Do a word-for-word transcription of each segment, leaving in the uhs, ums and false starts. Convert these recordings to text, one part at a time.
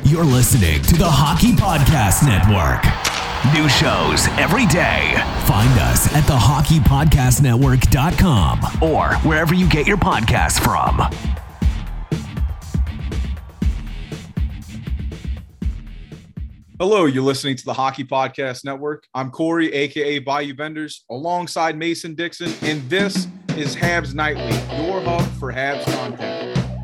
You're listening to the Hockey Podcast Network. New shows every day. Find us at the hockey podcast network dot com or wherever you get your podcasts from. Hello, you're listening to the Hockey Podcast Network. I'm Corey, a k a. Bayou Benders, alongside Mason Dixon, and this is Habs Nightly, your hub for Habs content.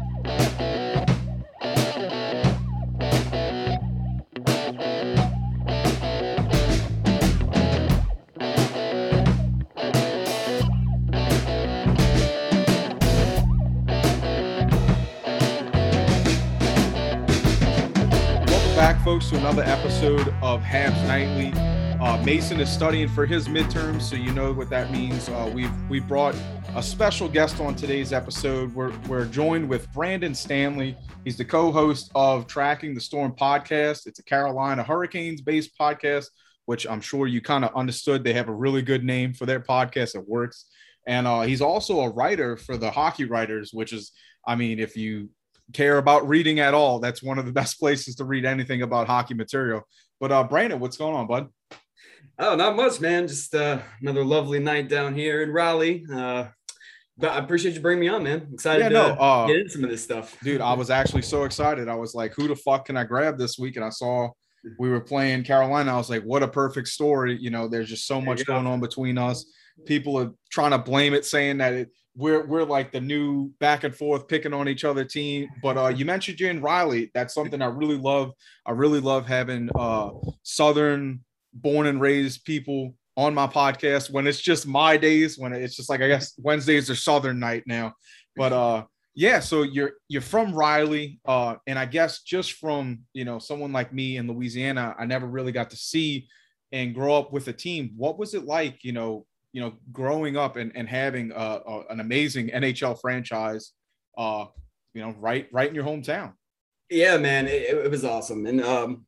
Folks, to another episode of Habs Nightly. Uh, Mason is studying for his midterms, so you know what that means. Uh, we've we brought a special guest on today's episode. We're we're joined with Brandon Stanley. He's the co-host of Tracking the Storm podcast. It's a Carolina Hurricanes-based podcast, which I'm sure you kind of understood. They have a really good name for their podcast. It works, and uh, he's also a writer for the Hockey Writers, which is, I mean, if you care about reading at all, that's one of the best places to read anything about hockey material. But uh Brandon, what's going on, bud? Oh, not much, man. Just uh another lovely night down here in Raleigh. Uh but I appreciate you bringing me on, man. I'm excited yeah, to no, uh, get into some of this stuff. Dude, I was actually so excited. I was like, who the fuck can I grab this week? And I saw we were playing Carolina. I was like, what a perfect story. You know, there's just so much going on between us. People are trying to blame it, saying that it We're we're like the new back and forth picking on each other team. But uh, you mentioned you're in Raleigh. That's something I really love. I really love having uh, Southern born and raised people on my podcast when it's just my days, when it's just like, I guess Wednesdays are Southern night now. But uh, yeah, so you're you're from Raleigh. Uh, and I guess just from, you know, someone like me in Louisiana, I never really got to see and grow up with a team. What was it like, you know, you know, growing up and, and having a, a, an amazing N H L franchise, uh, you know, right, right in your hometown? Yeah, man, it, it was awesome. And um,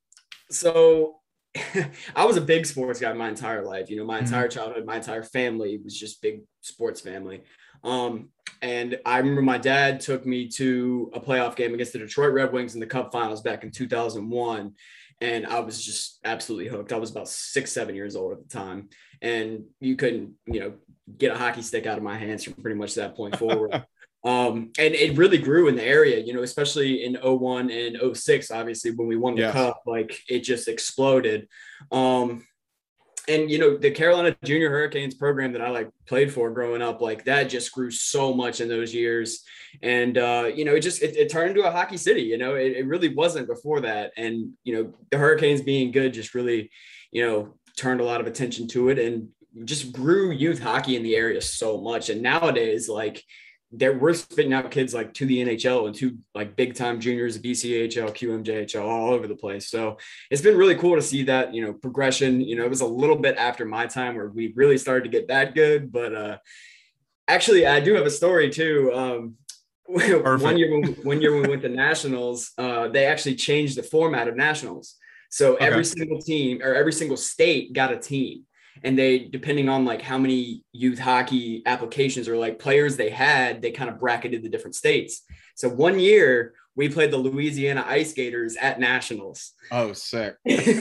so I was a big sports guy my entire life. You know, my entire mm-hmm. childhood, my entire family was just big sports family. Um, and I remember my dad took me to a playoff game against the Detroit Red Wings in the Cup Finals back in two thousand one. And I was just absolutely hooked. I was about six, seven years old at the time. And you couldn't, you know, get a hockey stick out of my hands from pretty much that point forward. um, and it really grew in the area, you know, especially in oh one and oh six, obviously, when we won the yes. Cup, like it just exploded. Um, and, you know, the Carolina Junior Hurricanes program that I like played for growing up, like that just grew so much in those years. And, uh, you know, it just, it, it turned into a hockey city, you know, it, it really wasn't before that. And, you know, the Hurricanes being good just really, you know, turned a lot of attention to it and just grew youth hockey in the area so much. And nowadays, like there we're spitting out kids like to the N H L and to like big time juniors, B C H L, Q M J H L, all over the place. So it's been really cool to see that, you know, progression. You know, it was a little bit after my time where we really started to get that good. But uh, actually, I do have a story too. Um, one year, when, one year when we went to nationals, uh, they actually changed the format of nationals. So every okay. single team or every single state got a team. And they, depending on like how many youth hockey applications or like players they had, they kind of bracketed the different states. So one year we played the Louisiana Ice Gators at nationals. Oh, sick.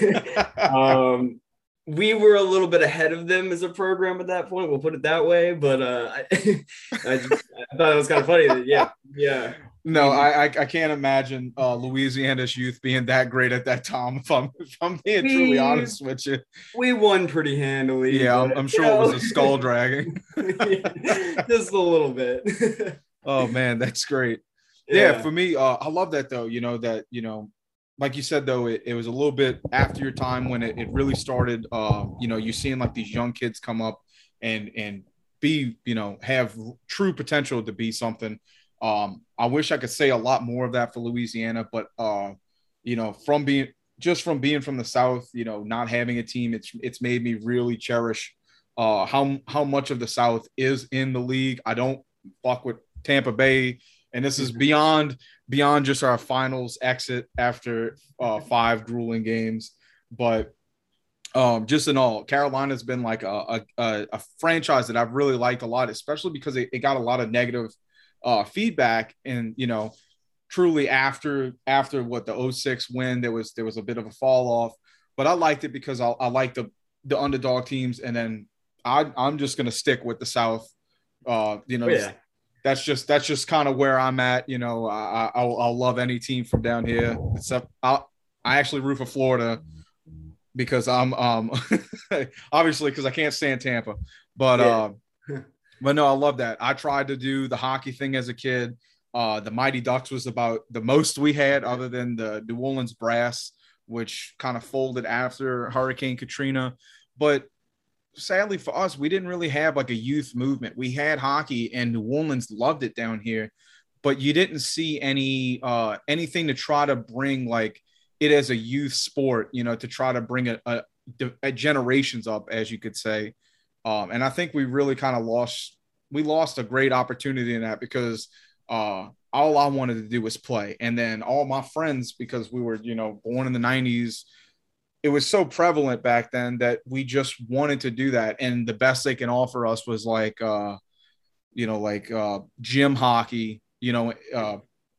um, we were a little bit ahead of them as a program at that point. We'll put it that way. But uh, I, I, just, I thought it was kind of funny that, yeah, yeah. No, I I can't imagine uh, Louisiana's youth being that great at that time. If I'm if I'm being we, truly honest with you, we won pretty handily. Yeah, but, I'm, I'm sure know. It was a skull dragging. Yeah, just a little bit. Oh man, that's great. Yeah, yeah for me, uh, I love that though. You know that you know, like you said though, it, it was a little bit after your time when it, it really started. Uh, you know, you're seeing like these young kids come up and and be you know have true potential to be something. Um, I wish I could say a lot more of that for Louisiana, but, uh, you know, from being just from being from the South, you know, not having a team, it's, it's made me really cherish, uh, how, how much of the South is in the league. I don't fuck with Tampa Bay, and this is beyond, beyond just our finals exit after, uh, five grueling games, but, um, just in all, Carolina's been like a, a, a franchise that I've really liked a lot, especially because it, it got a lot of negative uh, feedback. And, you know, truly after after what the oh six win, there was there was a bit of a fall off, but I liked it because I, I like the the underdog teams, and then I I'm just gonna stick with the South. Uh, you know, Oh, yeah. that's just that's just kind of where I'm at. You know, I, I'll, I'll love any team from down here. Except I I actually root for Florida because I'm um obviously because I can't stand Tampa, but Yeah. uh, but no, I love that. I tried to do the hockey thing as a kid. Uh, the Mighty Ducks was about the most we had, other than the New Orleans Brass, which kind of folded after Hurricane Katrina. But sadly for us, we didn't really have like a youth movement. We had hockey, and New Orleans loved it down here, but you didn't see any uh, anything to try to bring like it as a youth sport, you know, to try to bring a, a, a generations up, as you could say. Um, and I think we really kind of lost, we lost a great opportunity in that because uh, all I wanted to do was play. And then all my friends, because we were, you know, born in the nineties, it was so prevalent back then that we just wanted to do that. And the best they can offer us was like, uh, you know, like uh, gym hockey, you know, uh,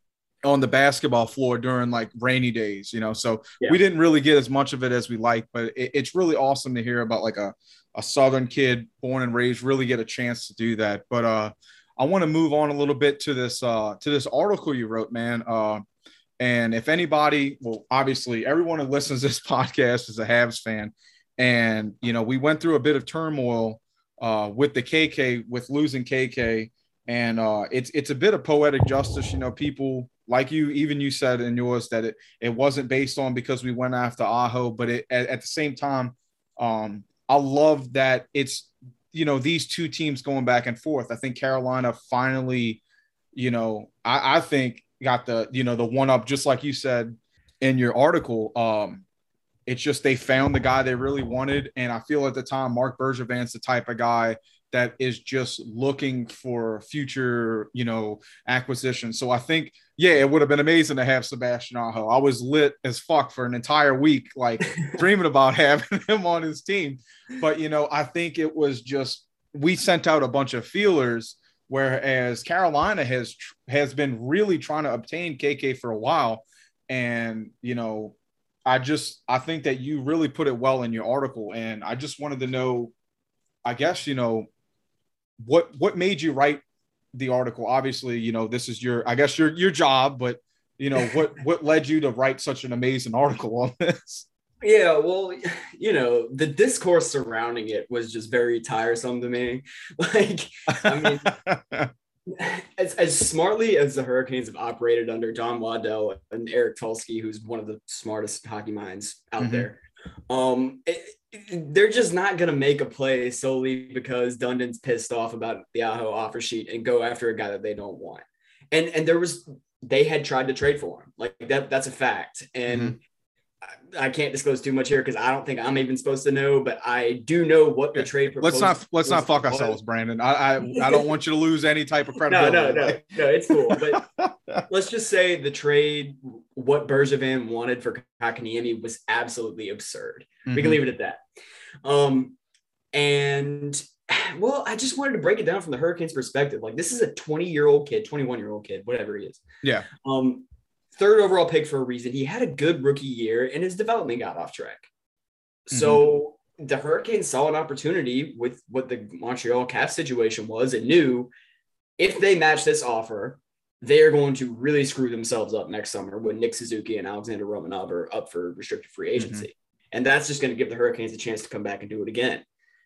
on the basketball floor during like rainy days, you know, so Yeah. we didn't really get as much of it as we liked, but it, it's really awesome to hear about like a, a Southern kid born and raised really get a chance to do that. But uh, I want to move on a little bit to this, uh, to this article you wrote, man. Uh, and if anybody, well, obviously everyone who listens to this podcast is a Habs fan. And, you know, we went through a bit of turmoil uh, with the K K, with losing K K. And uh, it's, it's a bit of poetic justice. You know, people, like you, even you said in yours that it, it wasn't based on because we went after Aho, but it, at, at the same time, um, I love that it's, you know, these two teams going back and forth. I think Carolina finally, you know, I, I think got the, you know, the one up, just like you said in your article. Um, it's just they found the guy they really wanted. And I feel at the time, Marc Bergevin's the type of guy that is just looking for future, you know, acquisition. So I think, yeah, it would have been amazing to have Sebastian Aho. I was lit as fuck for an entire week, like dreaming about having him on his team. But, you know, I think it was just, we sent out a bunch of feelers, whereas Carolina has, has been really trying to obtain K K for a while. And, you know, I just, I think that you really put it well in your article. And I just wanted to know, I guess, you know, what what made you write the article? Obviously, you know, this is your, I guess your your job, but you know, what what led you to write such an amazing article on this? Yeah, well, you know, the discourse surrounding it was just very tiresome to me. Like, I mean, as, as smartly as the Hurricanes have operated under John Waddell and Eric Tulsky, who's one of the smartest hockey minds out mm-hmm. there, um, it, they're just not going to make a play solely because Dundon's pissed off about the Aho offer sheet and go after a guy that they don't want. And and there was, they had tried to trade for him. Like that, that's a fact. And mm-hmm. I, I can't disclose too much here because I don't think I'm even supposed to know, but I do know what the trade proposal. Let's not, let's not fuck was. ourselves, Brandon. I, I, I don't want you to lose any type of credibility. no, no, no, no, it's cool. But let's just say the trade, what Bergevin wanted for Kotkaniemi was absolutely absurd. Mm-hmm. We can leave it at that. Um, and well, I just wanted to break it down from the Hurricanes perspective. Like, this is a twenty year old kid, twenty-one year old kid, whatever he is. Yeah. Um, third overall pick for a reason. He had a good rookie year and his development got off track. Mm-hmm. So the Hurricanes saw an opportunity with what the Montreal cap situation was and knew if they match this offer, they are going to really screw themselves up next summer when Nick Suzuki and Alexander Romanov are up for restricted free agency. Mm-hmm. And that's just going to give the Hurricanes a chance to come back and do it again.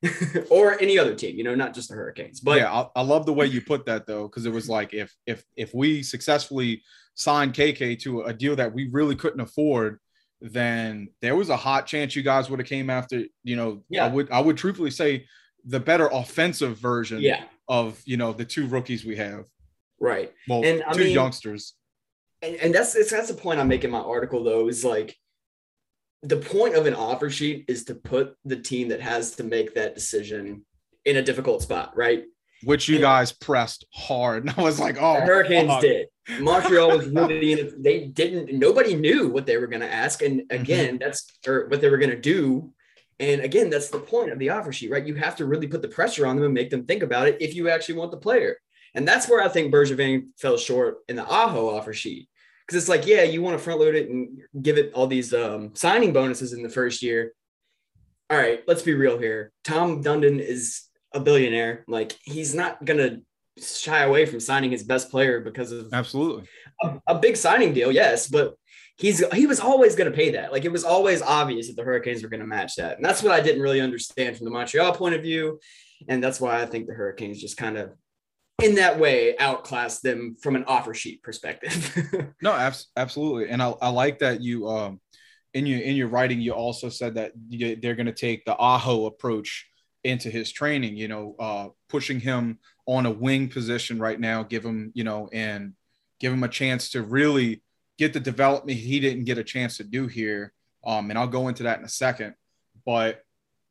Or any other team, you know, not just the Hurricanes. But yeah, I, I love the way you put that, though, because it was like if if if we successfully signed K K to a deal that we really couldn't afford, then there was a hot chance you guys would have came after, you know, yeah. I would I would truthfully say the better offensive version yeah. of, you know, the two rookies we have. Right. Well, and, two I mean, youngsters. And, and that's that's the point I'm making in my article, though, is like the point of an offer sheet is to put the team that has to make that decision in a difficult spot, right? Which you and guys pressed hard. And I was like, oh, the Hurricanes fuck. did. Montreal was really in it. They didn't, nobody knew what they were going to ask. And again, mm-hmm. that's or what they were going to do. And again, that's the point of the offer sheet, right? You have to really put the pressure on them and make them think about it if you actually want the player. And that's where I think Bergevin fell short in the Aho offer sheet. Because it's like, yeah, you want to front load it and give it all these um, signing bonuses in the first year. All right, let's be real here. Tom Dundon is a billionaire. Like, he's not going to shy away from signing his best player because of absolutely a, a big signing deal. Yes, but he's he was always going to pay that. Like, it was always obvious that the Hurricanes were going to match that. And that's what I didn't really understand from the Montreal point of view. And that's why I think the Hurricanes just kind of, in that way, outclassed them from an offer sheet perspective. No, abs- absolutely. And I, I like that you, um, in your, in your writing, you also said that you, they're going to take the Aho approach into his training, you know, uh, pushing him on a wing position right now, give him, you know, and give him a chance to really get the development he didn't get a chance to do here. Um, and I'll go into that in a second, but,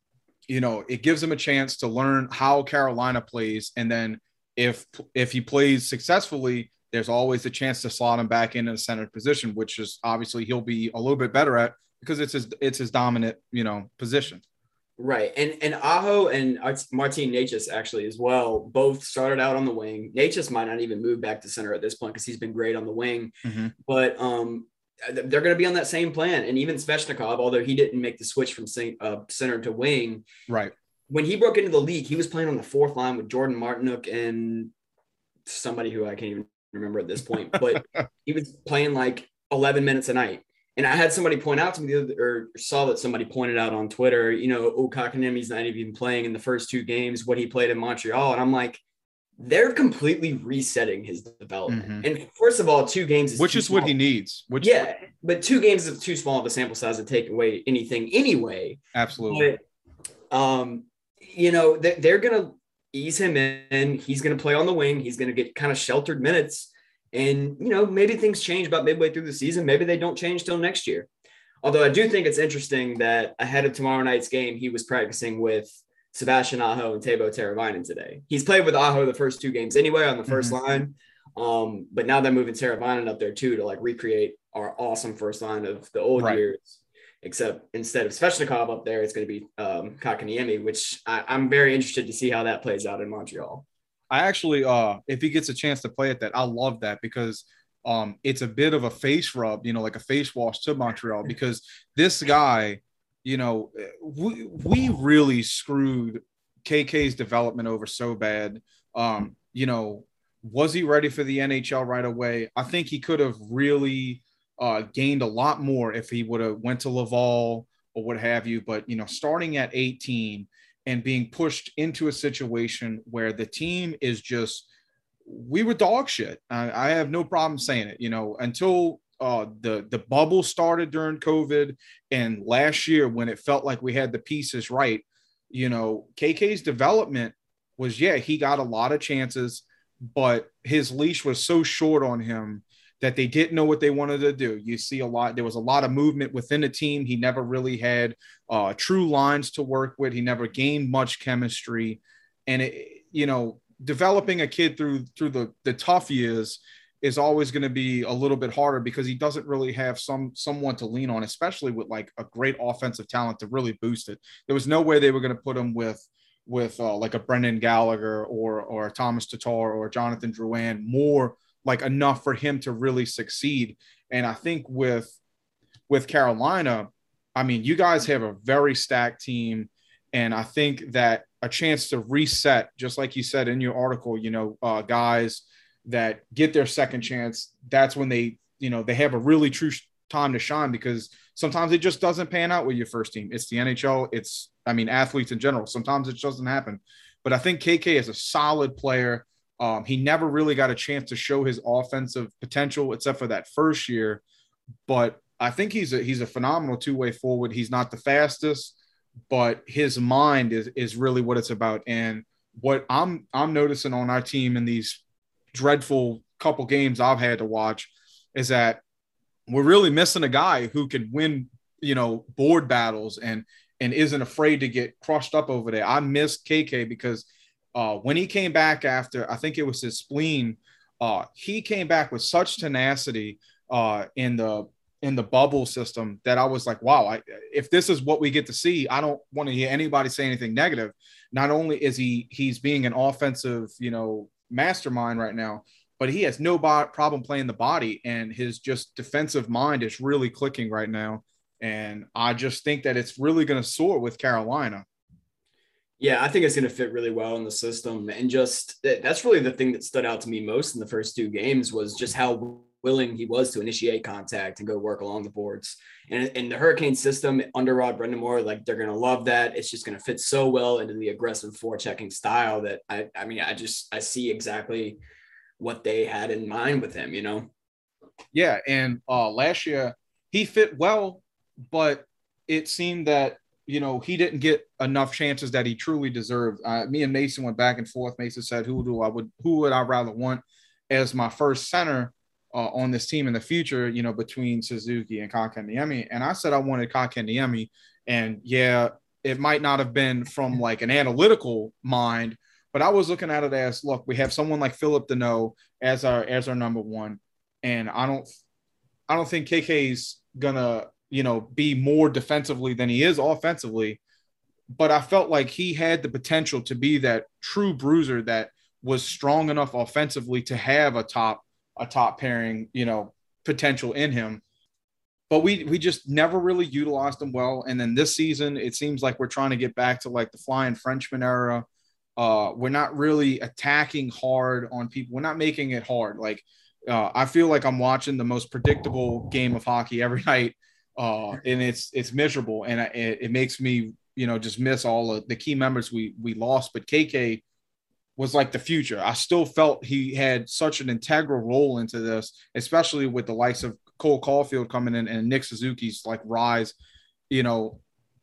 you know, it gives him a chance to learn how Carolina plays. And then if, if he plays successfully, there's always a chance to slot him back into the center position, which is obviously he'll be a little bit better at because it's his, it's his dominant, you know, position. Right. And and Aho and Martin Necas actually as well, both started out on the wing. Necas might not even move back to center at this point because he's been great on the wing. Mm-hmm. But um, they're going to be on that same plan. And even Svechnikov, although he didn't make the switch from uh, center to wing. Right. When he broke into the league, he was playing on the fourth line with Jordan Martinook and somebody who I can't even remember at this point. But he was playing like eleven minutes a night. And I had somebody point out to me the other, or saw that somebody pointed out on Twitter, you know, oh, Kotkaniemi's not even playing in the first two games, what he played in Montreal. And I'm like, they're completely resetting his development. Mm-hmm. And first of all, two games is which is small. What he needs. Which yeah, but two games is too small of a sample size to take away anything anyway. Absolutely. But, um, you know, they, they're going to ease him in. He's going to play on the wing. He's going to get kind of sheltered minutes. And, you know, maybe things change about midway through the season. Maybe they don't change till next year. Although I do think it's interesting that ahead of tomorrow night's game, he was practicing with Sebastian Aho and Teuvo Teravainen today. He's played with Aho the first two games anyway on the first mm-hmm. line. Um, but now they're moving Teravainen up there too to like recreate our awesome first line of the old right. years. Except instead of Svechnikov up there, it's going to be um, Kotkaniemi, which I, I'm very interested to see how that plays out in Montreal. I actually, uh, if he gets a chance to play at that, I love that because um, it's a bit of a face rub, you know, like a face wash to Montreal because this guy, you know, we, we really screwed K K's development over so bad. Um, you know, was he ready for the N H L right away? I think he could have really uh, gained a lot more if he would have went to Laval or what have you. But, you know, starting at eighteen and being pushed into a situation where the team is just, we were dog shit. I, I have no problem saying it, you know, until uh, the, the bubble started during COVID and last year when it felt like we had the pieces right, you know, K K's development was, yeah, he got a lot of chances, but his leash was so short on him that they didn't know what they wanted to do. You see a lot, there was a lot of movement within the team. He never really had uh, true lines to work with. He never gained much chemistry. And, it, you know, developing a kid through through the, the tough years is always going to be a little bit harder because he doesn't really have some someone to lean on, especially with like a great offensive talent to really boost it. There was no way they were going to put him with with uh, like a Brendan Gallagher or or Thomas Tatar or Jonathan Drouin, more like enough for him to really succeed. And I think with with Carolina, I mean, you guys have a very stacked team. And I think that a chance to reset, just like you said in your article, you know, uh, guys that get their second chance, that's when they, you know, they have a really true time to shine because sometimes it just doesn't pan out with your first team. It's the N H L. It's, I mean, athletes in general. Sometimes it just doesn't happen. But I think K K is a solid player. Um, he never really got a chance to show his offensive potential except for that first year. But I think he's a, he's a phenomenal two-way forward. He's not the fastest, but his mind is, is really what it's about. And what I'm, I'm noticing on our team in these dreadful couple games I've had to watch is that we're really missing a guy who can win, you know, board battles and, and isn't afraid to get crushed up over there. I missed K K because uh, when he came back after, I think it was his spleen, uh, he came back with such tenacity uh, in the, in the bubble system that I was like, wow, I, if this is what we get to see, I don't want to hear anybody say anything negative. Not only is he, he's being an offensive, you know, mastermind right now, but he has no bo- problem playing the body, and his just defensive mind is really clicking right now. And I just think that it's really going to soar with Carolina. Yeah, I think it's going to fit really well in the system. And just that's really the thing that stood out to me most in the first two games was just how willing he was to initiate contact and go work along the boards. And in the Hurricane system under Rod Brind'Amour, like they're going to love that. It's just going to fit so well into the aggressive forechecking style that I, I mean, I just, I see exactly what they had in mind with him, you know? Yeah. And uh, last year he fit well, but it seemed that, you know, he didn't get enough chances that he truly deserved. Uh, me and Mason went back and forth. Mason said, who do I would, who would I rather want as my first center uh, on this team in the future, you know, between Suzuki and Kotkaniemi. And I said, I wanted Kotkaniemi. And yeah, it might not have been from like an analytical mind, but I was looking at it as, look, we have someone like Philip Deneau as our, as our number one. And I don't, I don't think K K's gonna, you know, be more defensively than he is offensively. But I felt like he had the potential to be that true bruiser that was strong enough offensively to have a top, a top pairing, you know, potential in him. But we we just never really utilized him well. And then this season, it seems like we're trying to get back to like the Flying Frenchman era. Uh, we're not really attacking hard on people. We're not making it hard. Like uh, I feel like I'm watching the most predictable game of hockey every night. Uh, and it's it's miserable, and it, it makes me, you know, just miss all of the key members we we lost. But K K was like the future. I still felt he had such an integral role into this, especially with the likes of Cole Caulfield coming in and Nick Suzuki's like rise, you know.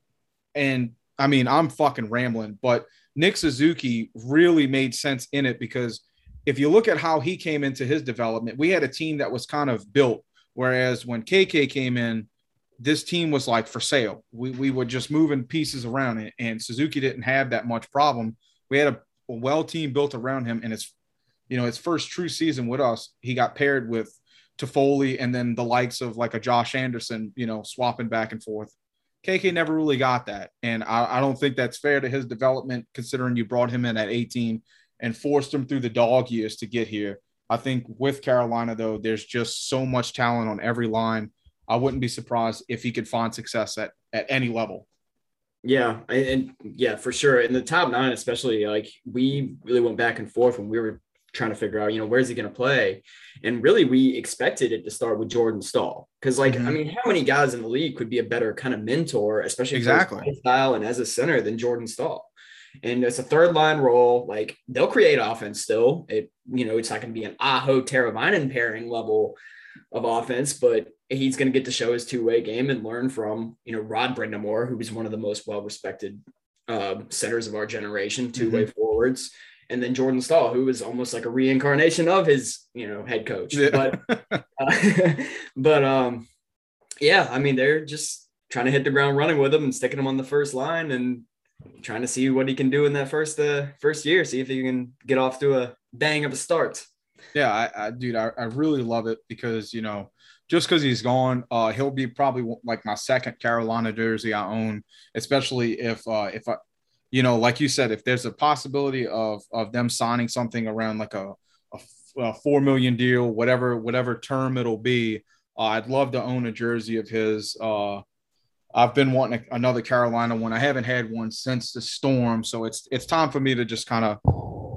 And I mean, I'm fucking rambling, but Nick Suzuki really made sense in it because if you look at how he came into his development, we had a team that was kind of built, whereas when K K came in, this team was like for sale. We we were just moving pieces around it, and Suzuki didn't have that much problem. We had a, a well team built around him, and it's, you know, his first true season with us, he got paired with Toffoli and then the likes of like a Josh Anderson, you know, swapping back and forth. K K never really got that, and I, I don't think that's fair to his development, considering you brought him in at eighteen and forced him through the dog years to get here. I think with Carolina, though, there's just so much talent on every line. I wouldn't be surprised if he could find success at, at any level. Yeah. And yeah, for sure. In the top nine, especially, like we really went back and forth when we were trying to figure out, you know, where's he going to play? And really we expected it to start with Jordan Staal. Cause like, mm-hmm. I mean, how many guys in the league could be a better kind of mentor, especially exactly. for his style and as a center than Jordan Staal? And it's a third line role. Like they'll create offense still. It, you know, it's not going to be an Aho Teravainen pairing level of offense, but he's going to get to show his two-way game and learn from, you know, Rod Brind'Amour, who was one of the most well-respected uh, centers of our generation, two-way mm-hmm. forwards. And then Jordan Staal, who was almost like a reincarnation of his, you know, head coach. Yeah. But, uh, but um, yeah, I mean, they're just trying to hit the ground running with him and sticking him on the first line and trying to see what he can do in that first uh, first year, see if he can get off to a bang of a start. Yeah, I, I dude, I, I really love it because, you know, just because he's gone, uh, he'll be probably like my second Carolina jersey I own, especially if, uh, if I, you know, like you said, if there's a possibility of of them signing something around like a, a, a four million deal, whatever whatever term it'll be, uh, I'd love to own a jersey of his. Uh, I've been wanting a, another Carolina one. I haven't had one since the Storm, so it's it's time for me to just kind of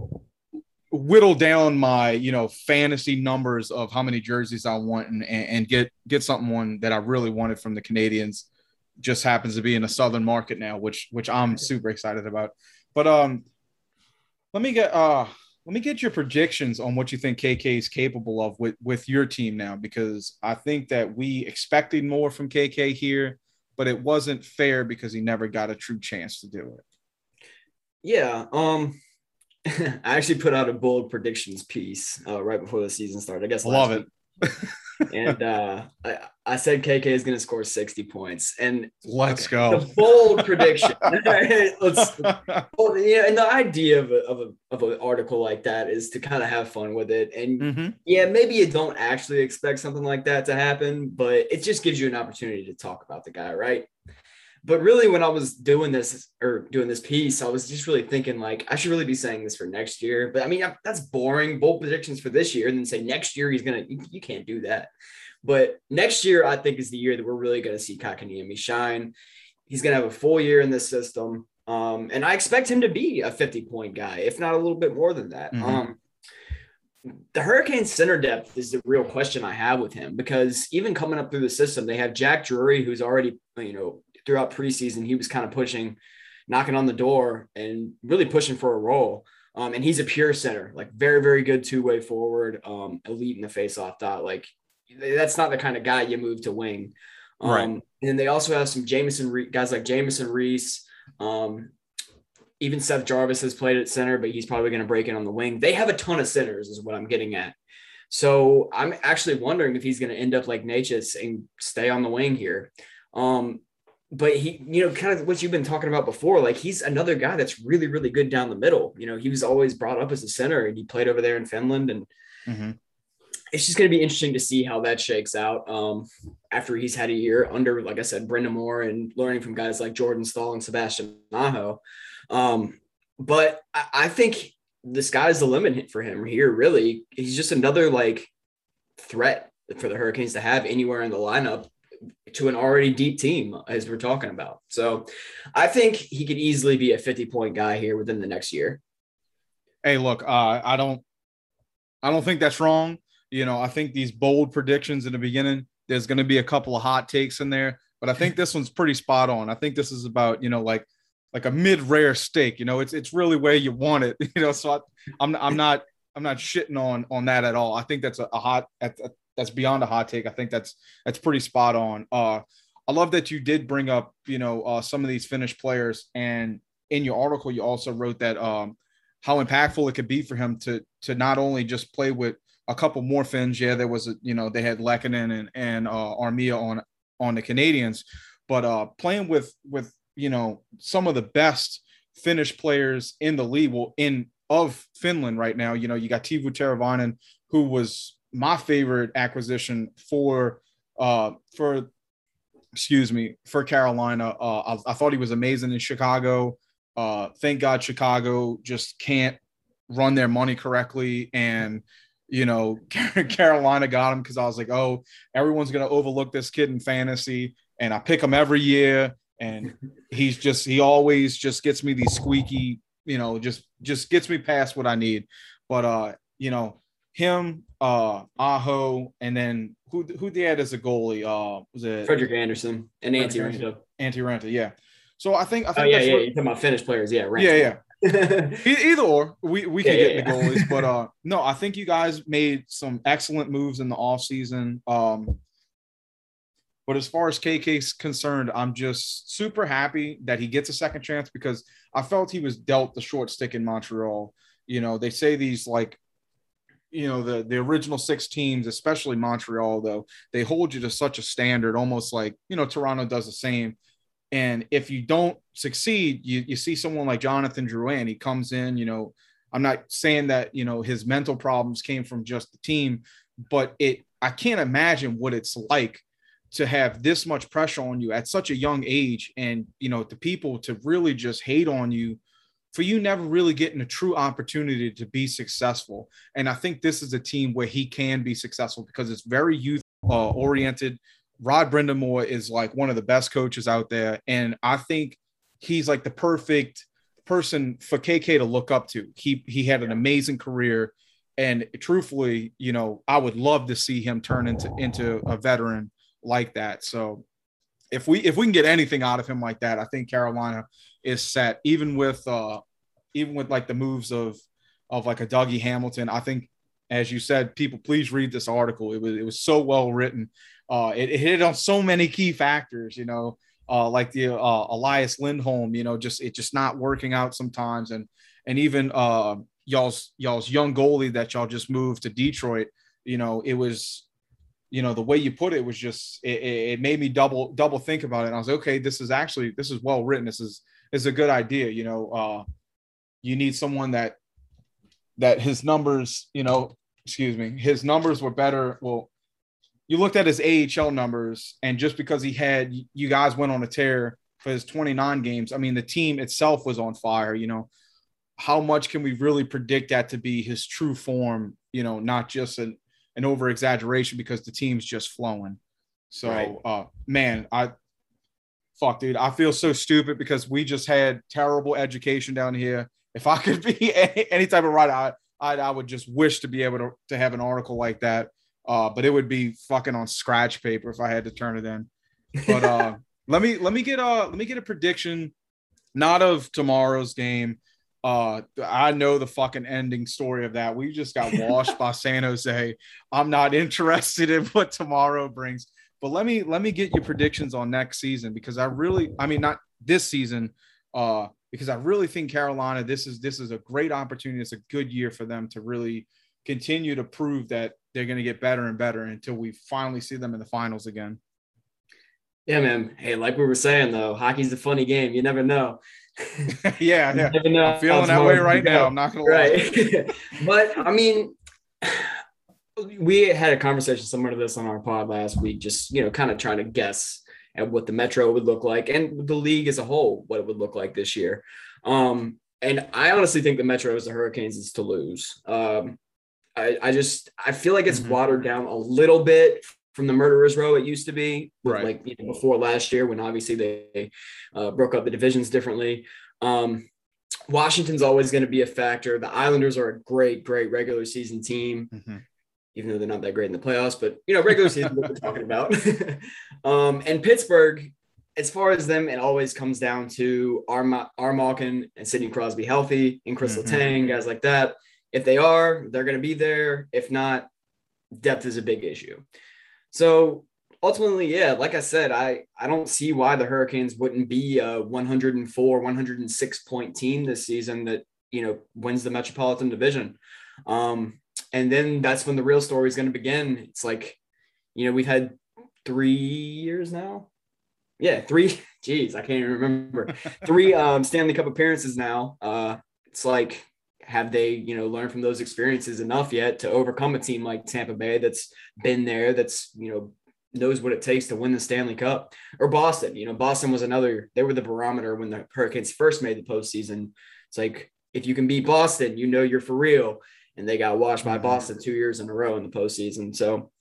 whittle down my, you know, fantasy numbers of how many jerseys I want and, and get, get something one that I really wanted from the Canadians. Just happens to be in a Southern market now, which, which I'm super excited about. But um, let me get, uh, let me get your predictions on what you think K K is capable of with, with your team now, because I think that we expected more from K K here, but it wasn't fair because he never got a true chance to do it. Yeah. Um, I actually put out a bold predictions piece uh, right before the season started. I guess I love week. it. and uh, I, I said K K is going to score sixty points. And let's okay, go. The bold prediction. let's, well, yeah, and the idea of a, of a of an article like that is to kind of have fun with it. And mm-hmm. yeah, maybe you don't actually expect something like that to happen, but it just gives you an opportunity to talk about the guy, right? But really, when I was doing this or doing this piece, I was just really thinking like I should really be saying this for next year. But I mean, that's boring. Bold predictions for this year, and then say next year he's gonna. You, you can't do that. But next year, I think is the year that we're really gonna see Kotkaniemi shine. He's gonna have a full year in this system, um, and I expect him to be a fifty point guy, if not a little bit more than that. Mm-hmm. Um, the Hurricanes center depth is the real question I have with him, because even coming up through the system, they have Jack Drury, who's already, you know, throughout preseason, he was kind of pushing, knocking on the door and really pushing for a role. Um, and he's a pure center, like very, very good two-way forward, um, elite in the face-off dot. Like that's not the kind of guy you move to wing. Um, right. And they also have some Jameson, guys like Jamison Reese. Um, even Seth Jarvis has played at center, but he's probably going to break in on the wing. They have a ton of centers is what I'm getting at. So I'm actually wondering if he's going to end up like Necas and stay on the wing here. Um, But he, you know, kind of what you've been talking about before, like he's another guy that's really, really good down the middle. You know, he was always brought up as a center and he played over there in Finland. And mm-hmm. it's just going to be interesting to see how that shakes out um, after he's had a year under, like I said, Brendan Moore and learning from guys like Jordan Staal and Sebastian Aho. Um, but I, I think the sky's the limit for him here, really. He's just another like threat for the Hurricanes to have anywhere in the lineup to an already deep team, as we're talking about. So I think he could easily be a fifty point guy here within the next year. Hey, look, uh, I don't, I don't think that's wrong. You know, I think these bold predictions in the beginning, there's going to be a couple of hot takes in there, but I think this one's pretty spot on. I think this is about, you know, like, like a mid-rare steak, you know, it's, it's really where you want it, you know? So I, I'm, I'm not, I'm not shitting on, on that at all. I think that's a, a hot, a, that's beyond a hot take. I think that's that's pretty spot on. Uh, I love that you did bring up, you know, uh, some of these Finnish players, and in your article you also wrote that um, how impactful it could be for him to to not only just play with a couple more Finns. Yeah, there was a, you know, they had Lehkonen and and uh, Armia on on the Canadians, but uh, playing with with you know some of the best Finnish players in the league, well, in of Finland right now. You know, you got Teuvo Teravainen, who was my favorite acquisition for, uh, for, excuse me, for Carolina. Uh, I, I thought he was amazing in Chicago. Uh, thank God Chicago just can't run their money correctly. And, you know, Carolina got him because I was like, oh, everyone's going to overlook this kid in fantasy. And I pick him every year. And he's just, he always just gets me these squeaky, you know, just, just gets me past what I need. But, uh, you know, him, uh, Aho, and then who who they had as a goallie? Uh, was it Frederik Andersen and Antti Raanta? Antti Raanta, yeah. So I think I think oh, yeah, that's yeah. what, You're talking about Finnish players, yeah, Raanta. Yeah, yeah. e- either or, we we can yeah, get yeah, the yeah. goalies, but uh, no, I think you guys made some excellent moves in the offseason. Um, but as far as K K's concerned, I'm just super happy that he gets a second chance, because I felt he was dealt the short stick in Montreal. You know, they say these like, you know, the, the original six teams, especially Montreal, though, they hold you to such a standard, almost like, you know, Toronto does the same. And if you don't succeed, you, you see someone like Jonathan Drouin, he comes in, you know, I'm not saying that, you know, his mental problems came from just the team, but it, I can't imagine what it's like to have this much pressure on you at such a young age. And, you know, the people to really just hate on you for you never really getting a true opportunity to be successful. And I think this is a team where he can be successful because it's very youth uh, oriented. Rod Brind'Amour is like one of the best coaches out there. And I think he's like the perfect person for K K to look up to. He, he had an amazing career, and truthfully, you know, I would love to see him turn into, into a veteran like that. So if we, if we can get anything out of him like that, I think Carolina is set, even with, uh, even with like the moves of, of like a Dougie Hamilton. I think, as you said, people, please read this article. It was, it was so well written. Uh, it, it hit on so many key factors, you know, uh, like the uh, Elias Lindholm, you know, just, it just not working out sometimes. And, and even uh, y'all's, y'all's young goalie that y'all just moved to Detroit, you know, it was, you know, the way you put it was just, it, it made me double, double think about it. And I was like, okay, this is actually, this is well written. This is, is a good idea. You know, uh, you need someone that, that his numbers, you know, excuse me, his numbers were better. Well, you looked at his A H L numbers, and just because he had, you guys went on a tear for his twenty-nine games. I mean, the team itself was on fire. You know, how much can we really predict that to be his true form? You know, not just an, an over exaggeration because the team's just flowing. So, right. uh, man, I fuck, dude, I feel so stupid because we just had terrible education down here. If I could be any, any type of writer, I, I I would just wish to be able to, to have an article like that. Uh, but it would be fucking on scratch paper if I had to turn it in. But uh, let me let me get a let me get a prediction, not of tomorrow's game. Uh, I know the fucking ending story of that. We just got washed by San Jose. I'm not interested in what tomorrow brings. But let me let me get your predictions on next season because I really, I mean, not this season, uh, because I really think Carolina, this is this is a great opportunity. It's a good year for them to really continue to prove that they're going to get better and better until we finally see them in the finals again. Yeah, man. Hey, like we were saying though, hockey's a funny game. You never know. yeah, yeah. Never know I'm feeling that way right now. I'm not gonna lie. Right. But I mean, we had a conversation similar to this on our pod last week, just, you know, kind of trying to guess at what the Metro would look like and the league as a whole, what it would look like this year. Um, and I honestly think the Metro is the Hurricanes is to lose. Um, I, I just, I feel like it's mm-hmm. watered down a little bit from the murderer's row it used to be, right. like you know, before last year when obviously they uh, broke up the divisions differently. Um, Washington's always going to be a factor. The Islanders are a great, great regular season team. Mm-hmm. Even though they're not that great in the playoffs, but, you know, regular season, what we're talking about. um, and Pittsburgh, as far as them, it always comes down to are, are Malkin and Sidney Crosby healthy and Chris mm-hmm. Letang, guys like that. If they are, they're going to be there. If not, depth is a big issue. So ultimately, yeah, like I said, I, I don't see why the Hurricanes wouldn't be a one oh four, one oh six point team this season that, you know, wins the Metropolitan Division. Um, And then that's when the real story is going to begin. It's like, you know, we've had three years now. Yeah, three. Geez, I can't even remember. Three um, Stanley Cup appearances now. Uh, it's like, have they, you know, learned from those experiences enough yet to overcome a team like Tampa Bay that's been there, that's, you know, knows what it takes to win the Stanley Cup? Or Boston. You know, Boston was another, they were the barometer when the Hurricanes first made the postseason. It's like, if you can beat Boston, you know you're for real. And they got washed by Boston two years in a row in the postseason. So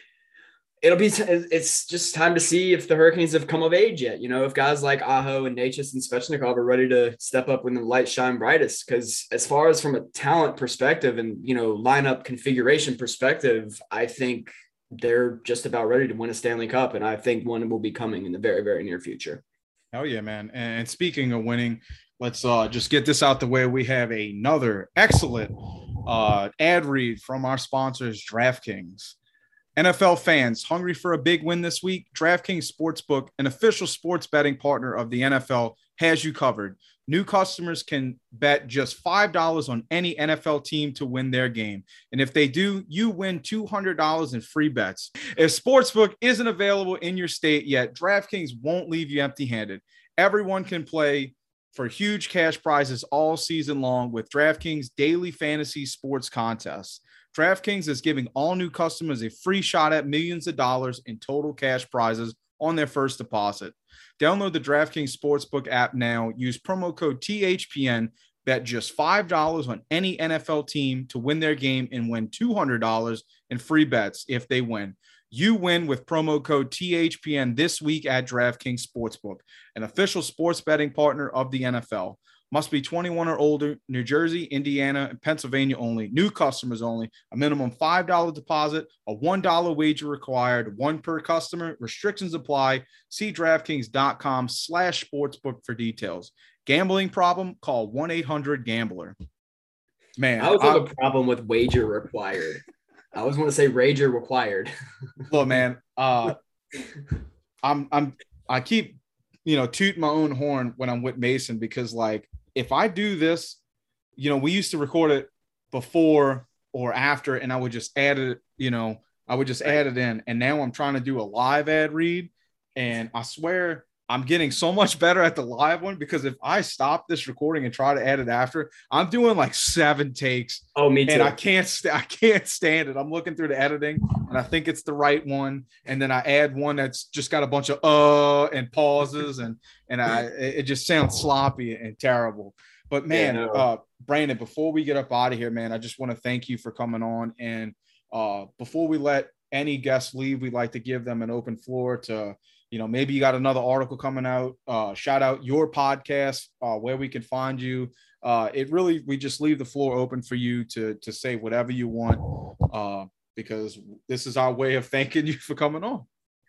it'll be, t- it's just time to see if the Hurricanes have come of age yet. You know, if guys like Aho and Necas and Svechnikov are ready to step up when the lights shine brightest. Because as far as from a talent perspective and, you know, lineup configuration perspective, I think they're just about ready to win a Stanley Cup. And I think one will be coming in the very, very near future. Hell yeah, man. And speaking of winning, let's uh, just get this out the way. We have another excellent uh, ad read from our sponsors, DraftKings. N F L fans hungry for a big win this week? DraftKings Sportsbook, an official sports betting partner of the N F L, has you covered. New customers can bet just five dollars on any N F L team to win their game. And if they do, you win two hundred dollars in free bets. If Sportsbook isn't available in your state yet, DraftKings won't leave you empty-handed. Everyone can play for huge cash prizes all season long with DraftKings daily fantasy sports contests. DraftKings is giving all new customers a free shot at millions of dollars in total cash prizes on their first deposit. Download the DraftKings Sportsbook app now. Use promo code T H P N. Bet just five dollars on any N F L team to win their game and win two hundred dollars in free bets if they win. You win with promo code T H P N this week at DraftKings Sportsbook, an official sports betting partner of the N F L. Must be twenty-one or older, New Jersey, Indiana, and Pennsylvania only. New customers only. A minimum five dollars deposit, a one dollar wager required, one per customer. Restrictions apply. See DraftKings.com slash sportsbook for details. Gambling problem? Call one eight hundred gambler. Man, I always have a problem with wager required. I always want to say rager required. Look, man, uh, I'm I'm I keep you know tooting my own horn when I'm with Mason because like if I do this, you know, we used to record it before or after, and I would just add it, you know, I would just add it in, and now I'm trying to do a live ad read, and I swear I'm getting so much better at the live one because if I stop this recording and try to add it after, I'm doing like seven takes. Oh, me too. And I can't, st- I can't stand it. I'm looking through the editing and I think it's the right one. And then I add one that's just got a bunch of uh and pauses and and I it just sounds sloppy and terrible. But man, yeah, no. uh, Brandon, before we get up out of here, man, I just want to thank you for coming on. And uh, before we let any guests leave, we'd like to give them an open floor to, you know, maybe you got another article coming out, uh, shout out your podcast, uh, where we can find you. Uh, it really, we just leave the floor open for you to, to say whatever you want, uh, because this is our way of thanking you for coming on.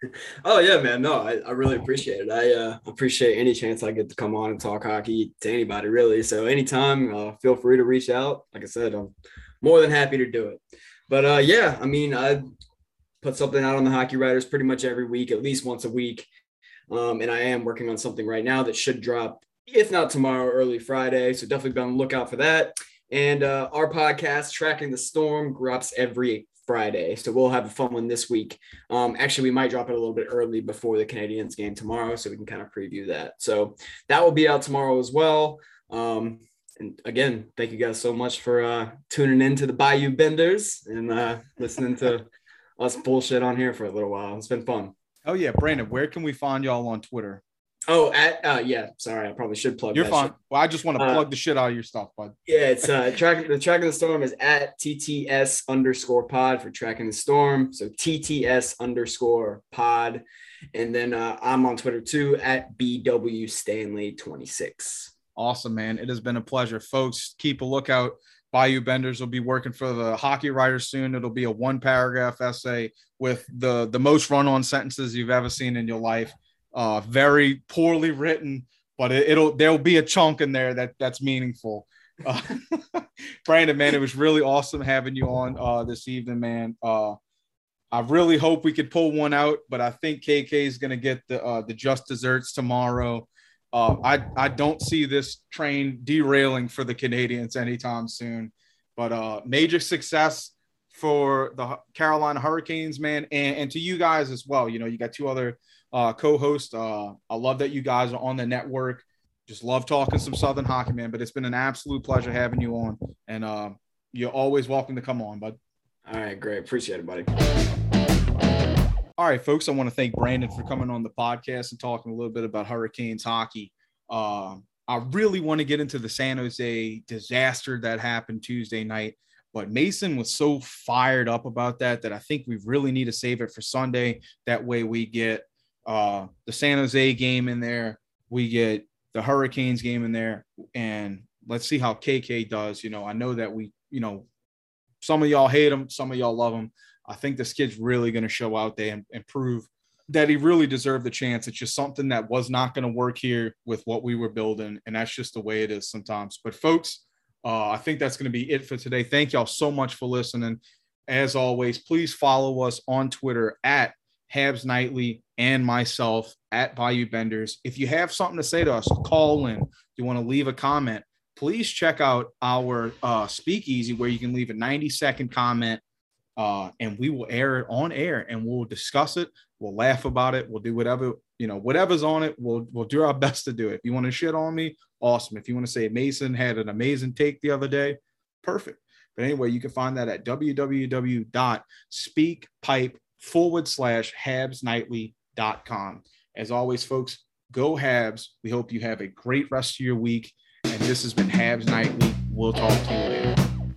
Oh yeah, man. No, I, I really appreciate it. I uh, appreciate any chance I get to come on and talk hockey to anybody really. So anytime, uh, feel free to reach out. Like I said, I'm more than happy to do it. But uh, yeah, I mean, I put something out on the Hockey Writers pretty much every week, at least once a week. Um, and I am working on something right now that should drop, if not tomorrow, early Friday. So definitely be on the lookout for that. And uh, our podcast, Tracking the Storm, drops every Friday. So we'll have a fun one this week. Um, actually, we might drop it a little bit early before the Canadiens game tomorrow, so we can kind of preview that. So that will be out tomorrow as well. Um, and again, thank you guys so much for uh, tuning in to the Bayou Benders and uh, listening to us bullshit on here for a little while. It's been fun. Oh yeah, Brandon, where can we find y'all on Twitter? Oh, at uh, yeah. Sorry, I probably should plug. You're that fine. shit. Well, I just want to uh, plug the shit out of your stuff, bud. Yeah, it's uh, tracking the tracking the storm is at T T S underscore pod for tracking the storm. So T T S underscore pod, and then uh, I'm on Twitter too at B W Stanley twenty-six. Awesome, man. It has been a pleasure, folks. Keep a lookout. Bayou Benders will be working for the Hockey Writers soon. It'll be a one paragraph essay with the, the most run-on sentences you've ever seen in your life. Uh, very poorly written, but it, it'll, there'll be a chunk in there that that's meaningful. Uh, Brandon, man, it was really awesome having you on uh, this evening, man. Uh, I really hope we could pull one out, but I think K K is going to get the, uh, the just desserts tomorrow. Uh, I, I don't see this train derailing for the Canadiens anytime soon, but uh, major success for the Carolina Hurricanes, man. And, and to you guys as well. You know, you got two other uh, co-hosts. Uh, I love that you guys are on the network. Just love talking some Southern hockey, man, but it's been an absolute pleasure having you on, and uh, you're always welcome to come on, bud. All right, great. Appreciate it, buddy. All right, folks, I want to thank Brandon for coming on the podcast and talking a little bit about Hurricanes hockey. Uh, I really want to get into the San Jose disaster that happened Tuesday night, but Mason was so fired up about that that I think we really need to save it for Sunday. That way we get uh, the San Jose game in there, we get the Hurricanes game in there, and let's see how K K does. You know, I know that we, you know, some of y'all hate him, some of y'all love him. I think this kid's really going to show out there and, and prove that he really deserved the chance. It's just something that was not going to work here with what we were building, and that's just the way it is sometimes. But, folks, uh, I think that's going to be it for today. Thank y'all so much for listening. As always, please follow us on Twitter at Habs Nightly and myself at Bayou Benders. If you have something to say to us, call in. If you want to leave a comment, please check out our uh, Speakeasy where you can leave a ninety-second comment. Uh, and we will air it on air and we'll discuss it. We'll laugh about it. We'll do whatever, you know, whatever's on it. We'll, we'll do our best to do it. If you want to shit on me, awesome. If you want to say Mason had an amazing take the other day, perfect. But anyway, you can find that at www.speakpipe forward slash Habs Nightly dot com. As always, folks, go Habs. We hope you have a great rest of your week. And this has been Habs Nightly. We'll talk to you later.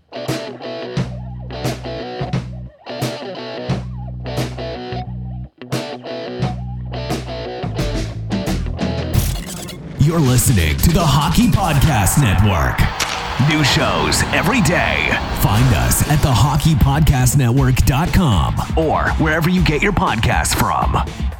You're listening to the Hockey Podcast Network. New shows every day. Find us at the hockey podcast network dot com or wherever you get your podcasts from.